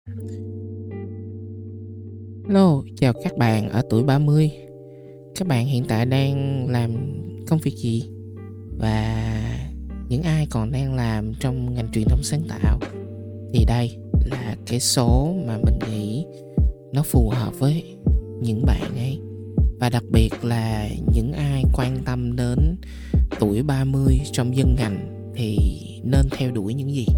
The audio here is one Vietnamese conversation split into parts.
Hello, chào các bạn ở tuổi 30. Các bạn hiện tại đang làm công việc gì? Và những ai còn đang làm trong ngành truyền thông sáng tạo thì đây là cái số mà mình nghĩ nó phù hợp với những bạn ấy. Và đặc biệt là những ai quan tâm đến tuổi 30 trong dân ngành thì nên theo đuổi những gì?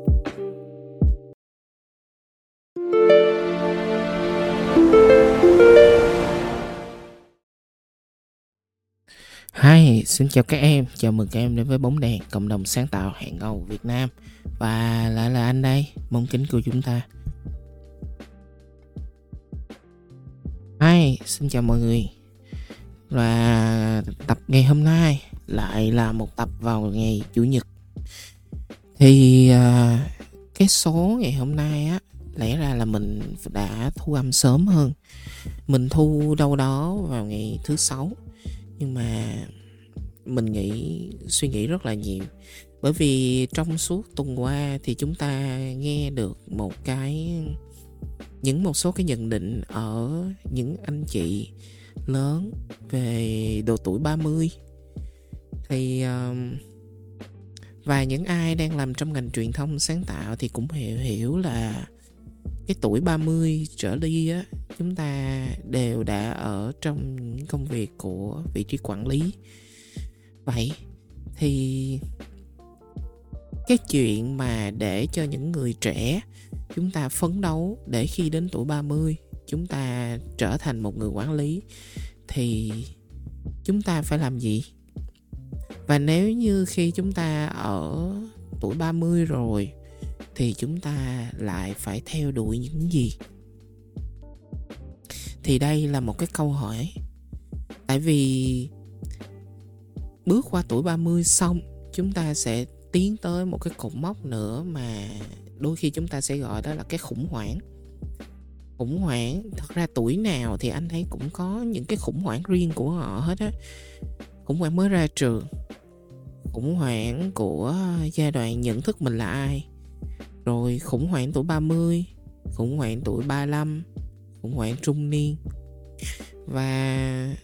Hi, xin chào các em, chào mừng các em đến với Bóng Đèn, cộng đồng sáng tạo hàng ngầu Việt Nam. Và lại là anh đây, mong kính của chúng ta. Hi, xin chào mọi người. Và tập ngày hôm nay lại là một tập vào ngày Chủ nhật. Thì cái số ngày hôm nay á, lẽ ra là mình đã thu âm sớm hơn. Mình thu đâu đó vào ngày thứ 6. Nhưng mà mình suy nghĩ rất là nhiều. Bởi vì trong suốt tuần qua thì chúng ta nghe được một số cái nhận định ở những anh chị lớn về độ tuổi 30. Thì và những ai đang làm trong ngành truyền thông sáng tạo thì cũng hiểu là cái tuổi 30 trở đi á, chúng ta đều đã ở trong những công việc của vị trí quản lý. Vậy thì cái chuyện mà để cho những người trẻ chúng ta phấn đấu để khi đến tuổi 30 chúng ta trở thành một người quản lý thì chúng ta phải làm gì? Và nếu như khi chúng ta ở tuổi 30 rồi thì chúng ta lại phải theo đuổi những gì? Thì đây là một cái câu hỏi. Tại vì bước qua tuổi 30 xong, chúng ta sẽ tiến tới một cái cột mốc nữa mà đôi khi chúng ta sẽ gọi đó là cái khủng hoảng. Khủng hoảng, thật ra tuổi nào thì anh thấy cũng có những cái khủng hoảng riêng của họ hết á. Khủng hoảng mới ra trường, khủng hoảng của giai đoạn nhận thức mình là ai, rồi khủng hoảng tuổi 30, khủng hoảng tuổi 35, khủng hoảng trung niên. Và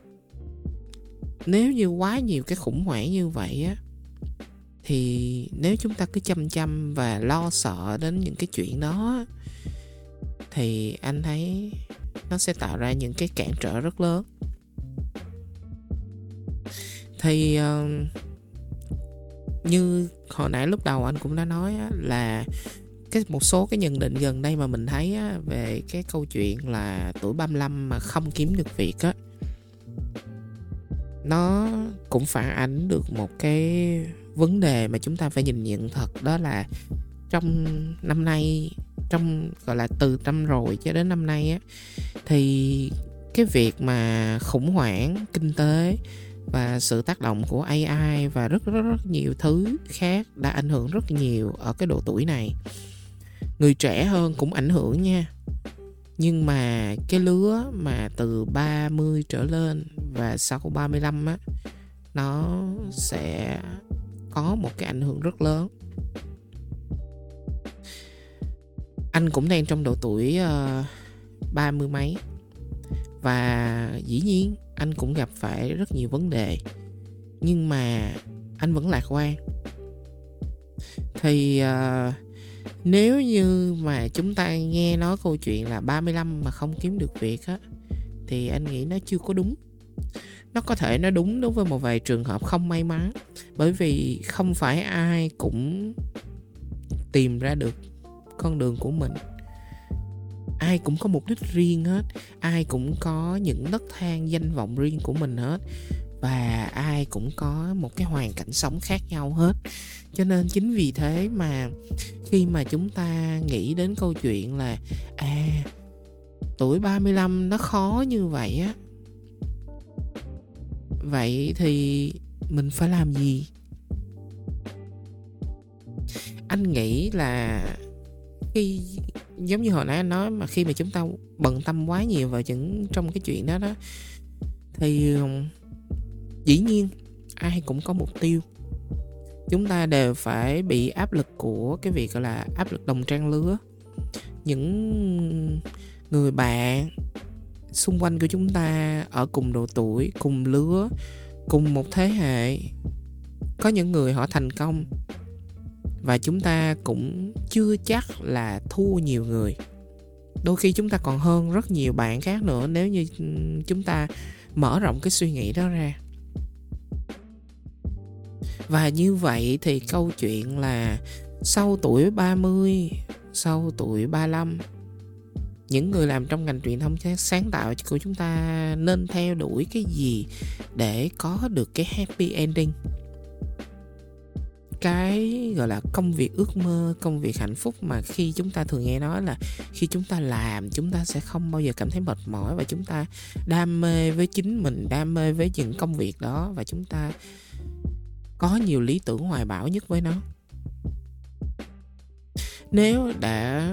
nếu như quá nhiều cái khủng hoảng như vậy á, thì nếu chúng ta cứ chăm và lo sợ đến những cái chuyện đó thì anh thấy nó sẽ tạo ra những cái cản trở rất lớn. Thì như hồi nãy lúc đầu anh cũng đã nói á, là một số cái nhận định gần đây mà mình thấy á, về cái câu chuyện là tuổi 35 mà không kiếm được việc á, nó cũng phản ánh được một cái vấn đề mà chúng ta phải nhìn nhận thật. Đó là trong năm nay, trong gọi là từ năm rồi cho đến năm nay á, thì cái việc mà khủng hoảng kinh tế và sự tác động của AI và rất nhiều thứ khác đã ảnh hưởng rất nhiều ở cái độ tuổi này. Người trẻ hơn cũng ảnh hưởng nha. Nhưng mà cái lứa mà từ 30 trở lên và sau 35 á, nó sẽ có một cái ảnh hưởng rất lớn. Anh cũng đang trong độ tuổi 30 mấy. Và dĩ nhiên anh cũng gặp phải rất nhiều vấn đề. Nhưng mà anh vẫn lạc quan. Thì nếu như mà chúng ta nghe nói câu chuyện là 35 mà không kiếm được việc á, thì anh nghĩ nó chưa có đúng. Nó có thể nó đúng đối với một vài trường hợp không may mắn. Bởi vì không phải ai cũng tìm ra được con đường của mình. Ai cũng có mục đích riêng hết. Ai cũng có những nấc thang danh vọng riêng của mình hết. Và ai cũng có một cái hoàn cảnh sống khác nhau hết. Cho nên chính vì thế mà khi mà chúng ta nghĩ đến câu chuyện là tuổi 35 nó khó như vậy á, vậy thì mình phải làm gì? Anh nghĩ là khi giống như hồi nãy anh nói, mà khi mà chúng ta bận tâm quá nhiều vào trong cái chuyện đó thì dĩ nhiên ai cũng có mục tiêu. Chúng ta đều phải bị áp lực của cái việc gọi là áp lực đồng trang lứa. những người bạn xung quanh của chúng ta ở cùng độ tuổi, cùng lứa, cùng một thế hệ. Có những người họ thành công và chúng ta cũng chưa chắc là thua nhiều người. Đôi khi chúng ta còn hơn rất nhiều bạn khác nữa nếu như chúng ta mở rộng cái suy nghĩ đó ra. Và như vậy thì câu chuyện là sau tuổi 30, sau tuổi 35, những người làm trong ngành truyền thông sáng tạo của chúng ta nên theo đuổi cái gì để có được cái happy ending? Cái gọi là công việc ước mơ, công việc hạnh phúc mà khi chúng ta thường nghe nói là khi chúng ta làm, chúng ta sẽ không bao giờ cảm thấy mệt mỏi, và chúng ta đam mê với chính mình, đam mê với những công việc đó, và chúng ta có nhiều lý tưởng hoài bão nhất với nó. Nếu đã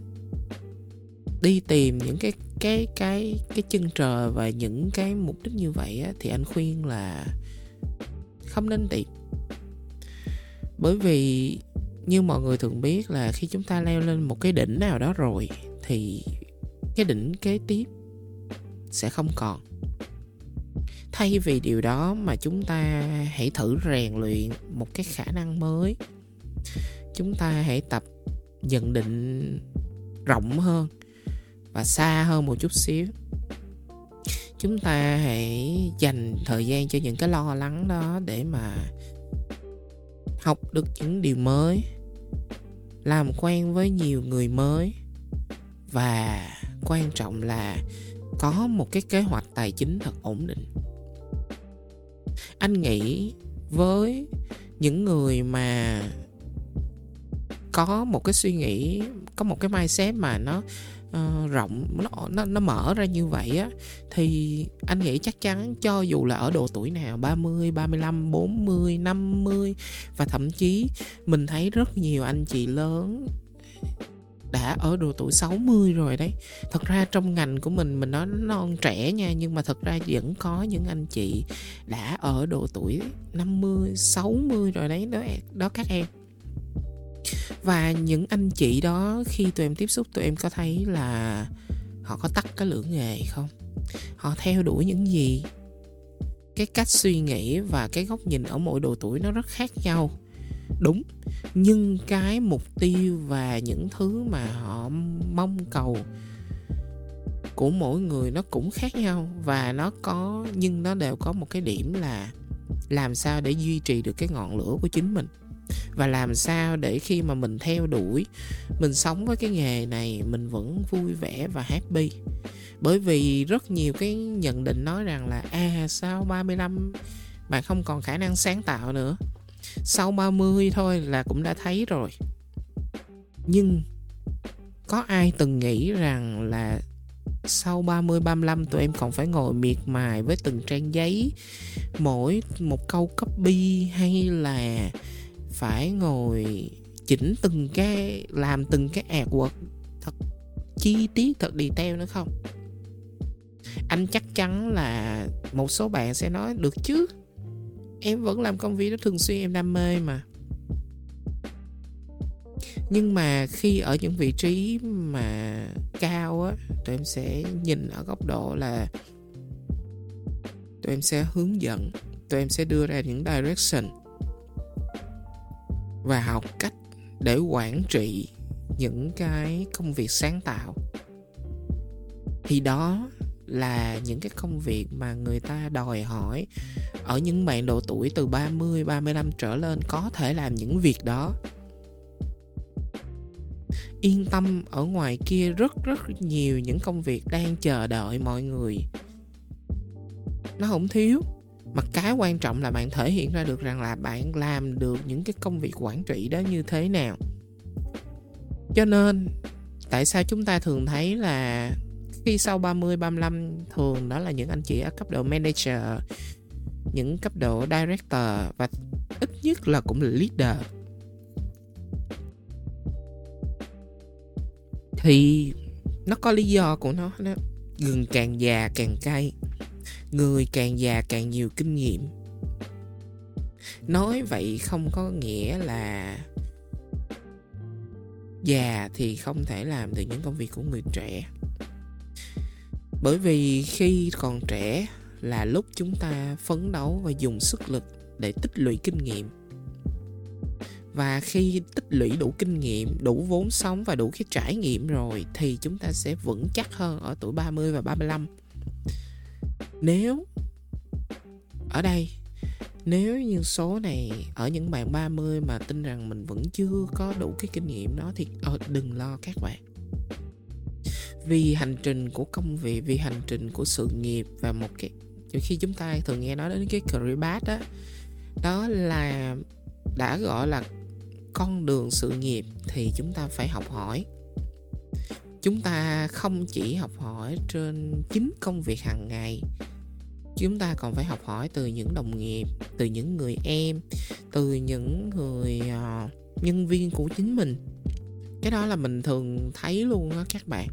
đi tìm những cái chân trời và những cái mục đích như vậy á, thì anh khuyên là không nên tìm. Bởi vì như mọi người thường biết là khi chúng ta leo lên một cái đỉnh nào đó rồi thì cái đỉnh kế tiếp sẽ không còn. Thay vì điều đó mà chúng ta hãy thử rèn luyện một cái khả năng mới. Chúng ta hãy tập nhận định rộng hơn và xa hơn một chút xíu. Chúng ta hãy dành thời gian cho những cái lo lắng đó để mà học được những điều mới, làm quen với nhiều người mới, và quan trọng là có một cái kế hoạch tài chính thật ổn định. Anh nghĩ với những người mà có một cái suy nghĩ, có một cái mindset mà nó rộng, nó mở ra như vậy á, thì anh nghĩ chắc chắn cho dù là ở độ tuổi nào, 30, 35, 40, 50, và thậm chí mình thấy rất nhiều anh chị lớn đã ở độ tuổi 60 rồi đấy. Thật ra trong ngành của mình nói non trẻ nha, nhưng mà thật ra vẫn có những anh chị đã ở độ tuổi 50, 60 rồi đấy, đó các em. Và những anh chị đó khi tụi em tiếp xúc, tụi em có thấy là họ có tắt cái lửa nghề không? Họ theo đuổi những gì? Cái cách suy nghĩ và cái góc nhìn ở mỗi độ tuổi nó rất khác nhau. Đúng, nhưng cái mục tiêu và những thứ mà họ mong cầu của mỗi người nó cũng khác nhau. Và nhưng nó đều có một cái điểm là làm sao để duy trì được cái ngọn lửa của chính mình. Và làm sao để khi mà mình theo đuổi, mình sống với cái nghề này, mình vẫn vui vẻ và happy. Bởi vì rất nhiều cái nhận định nói rằng là sau 35 bạn không còn khả năng sáng tạo nữa, sau 30 thôi là cũng đã thấy rồi. Nhưng có ai từng nghĩ rằng là sau 30, 35 tụi em còn phải ngồi miệt mài với từng trang giấy, mỗi một câu copy, hay là phải ngồi chỉnh làm từng cái artwork thật chi tiết, thật detail nữa không? Anh chắc chắn là một số bạn sẽ nói được chứ, em vẫn làm công việc đó thường xuyên, em đam mê mà. Nhưng mà khi ở những vị trí mà cao á, tụi em sẽ nhìn ở góc độ là tụi em sẽ hướng dẫn, tụi em sẽ đưa ra những direction và học cách để quản trị những cái công việc sáng tạo. Thì đó là những cái công việc mà người ta đòi hỏi ở những bạn độ tuổi từ 30, 35 trở lên có thể làm những việc đó. Yên tâm, ở ngoài kia rất nhiều những công việc đang chờ đợi mọi người. Nó không thiếu. Mà cái quan trọng là bạn thể hiện ra được rằng là bạn làm được những cái công việc quản trị đó như thế nào. Cho nên tại sao chúng ta thường thấy là khi sau 30, 35 thường đó là những anh chị ở cấp độ manager, những cấp độ director, và ít nhất là cũng là leader. Thì nó có lý do của nó đó. Gừng càng già càng cay, người càng già càng nhiều kinh nghiệm. Nói vậy không có nghĩa là già thì không thể làm được những công việc của người trẻ. Bởi vì khi còn trẻ là lúc chúng ta phấn đấu và dùng sức lực để tích lũy kinh nghiệm. Và khi tích lũy đủ kinh nghiệm, đủ vốn sống và đủ cái trải nghiệm rồi thì chúng ta sẽ vững chắc hơn ở tuổi 30 và 35. Nếu như số này ở những bạn 30 mà tin rằng mình vẫn chưa có đủ cái kinh nghiệm đó thì đừng lo các bạn. Vì hành trình của công việc, vì hành trình của sự nghiệp và một cái, khi chúng ta thường nghe nói đến cái career path đó, đó là đã gọi là con đường sự nghiệp thì chúng ta phải học hỏi. Chúng ta không chỉ học hỏi trên chính công việc hàng ngày, chúng ta còn phải học hỏi từ những đồng nghiệp, từ những người em, từ những người nhân viên của chính mình. Cái đó là mình thường thấy luôn á các bạn.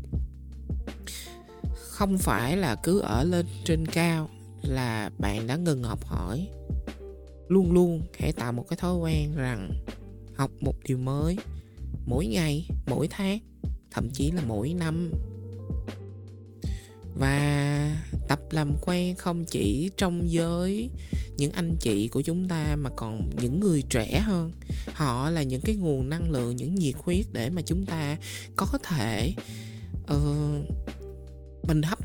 Không phải là cứ ở lên trên cao là bạn đã ngừng học hỏi. Luôn luôn hãy tạo một cái thói quen rằng học một điều mới mỗi ngày, mỗi tháng, thậm chí là mỗi năm. Và tập làm quen không chỉ trong giới những anh chị của chúng ta mà còn những người trẻ hơn. Họ là những cái nguồn năng lượng, những nhiệt huyết để mà chúng ta có thể mình hấp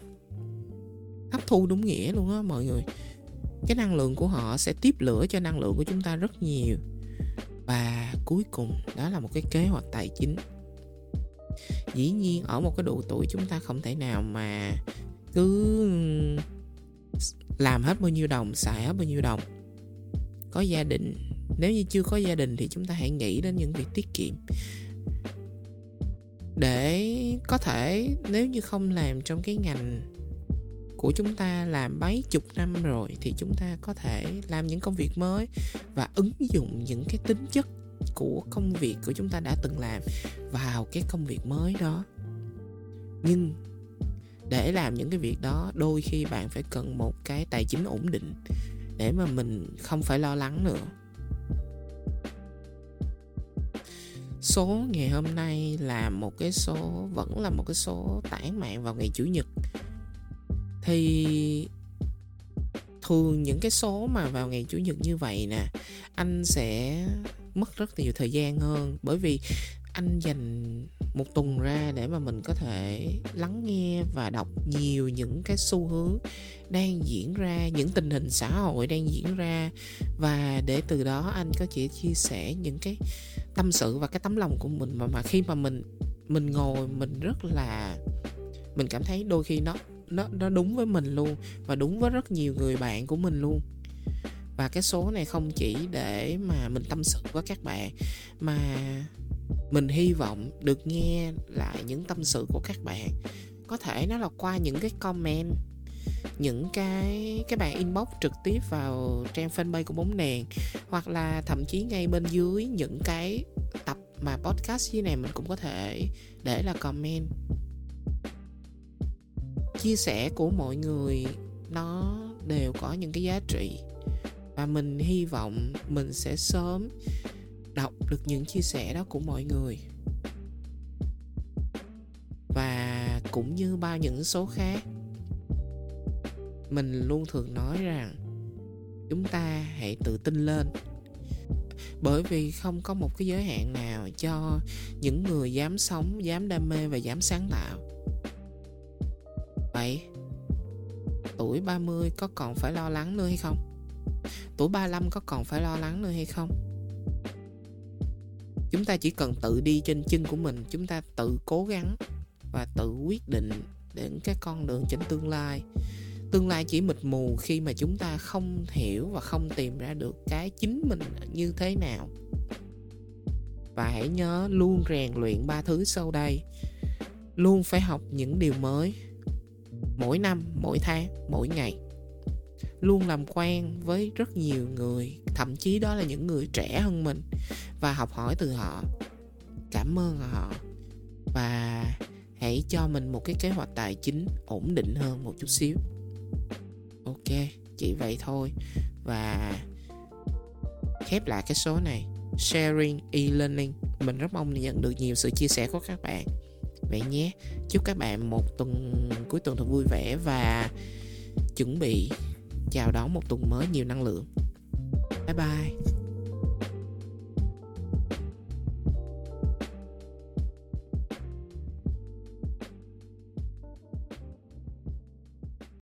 thu đúng nghĩa luôn á mọi người. Cái năng lượng của họ sẽ tiếp lửa cho năng lượng của chúng ta rất nhiều. Và cuối cùng đó là một cái kế hoạch tài chính. Dĩ nhiên ở một cái độ tuổi chúng ta không thể nào mà cứ làm hết bao nhiêu đồng, xài hết bao nhiêu đồng. Có gia đình, nếu như chưa có gia đình thì chúng ta hãy nghĩ đến những việc tiết kiệm. Để có thể nếu như không làm trong cái ngành của chúng ta làm mấy chục năm rồi thì chúng ta có thể làm những công việc mới và ứng dụng những cái tính chất của công việc của chúng ta đã từng làm vào cái công việc mới đó. Nhưng để làm những cái việc đó, đôi khi bạn phải cần một cái tài chính ổn định để mà mình không phải lo lắng nữa. Số ngày hôm nay là vẫn là một cái số tản mạn vào ngày Chủ nhật. Thì thường những cái số mà vào ngày Chủ nhật như vậy nè, anh sẽ mất rất nhiều thời gian hơn. Bởi vì anh dành một tuần ra để mà mình có thể lắng nghe và đọc nhiều những cái xu hướng đang diễn ra, những tình hình xã hội đang diễn ra. Và để từ đó anh có thể chia sẻ những cái tâm sự và cái tấm lòng của mình mà khi mà mình ngồi mình rất là, mình cảm thấy đôi khi nó đúng với mình luôn và đúng với rất nhiều người bạn của mình luôn. Và cái số này không chỉ để mà mình tâm sự với các bạn, mà mình hy vọng được nghe lại những tâm sự của các bạn. Có thể nó là qua những cái comment, những cái bạn inbox trực tiếp vào trang fanpage của Bóng Đèn, hoặc là thậm chí ngay bên dưới những cái tập mà podcast như này mình cũng có thể để là comment. Chia sẻ của mọi người nó đều có những cái giá trị, và mình hy vọng mình sẽ sớm đọc được những chia sẻ đó của mọi người. Và cũng như bao những số khác, mình luôn thường nói rằng chúng ta hãy tự tin lên. Bởi vì không có một cái giới hạn nào cho những người dám sống, dám đam mê và dám sáng tạo. Vậy tuổi 30 có còn phải lo lắng nữa hay không? Tuổi 35 có còn phải lo lắng nữa hay không? Chúng ta chỉ cần tự đi trên chân của mình, chúng ta tự cố gắng và tự quyết định đến cái con đường trên tương lai. Tương lai chỉ mịt mù khi mà chúng ta không hiểu và không tìm ra được cái chính mình như thế nào. Và hãy nhớ luôn rèn luyện 3 thứ sau đây. Luôn phải học những điều mới, mỗi năm, mỗi tháng, mỗi ngày. Luôn làm quen với rất nhiều người, thậm chí đó là những người trẻ hơn mình, và học hỏi từ họ, cảm ơn họ. Và hãy cho mình một cái kế hoạch tài chính ổn định hơn một chút xíu. Ok, chỉ vậy thôi. Và khép lại cái số này, Sharing e-learning. Mình rất mong nhận được nhiều sự chia sẻ của các bạn. Vậy nhé. Chúc các bạn một cuối tuần thật vui vẻ và chuẩn bị chào đón một tuần mới nhiều năng lượng. Bye bye.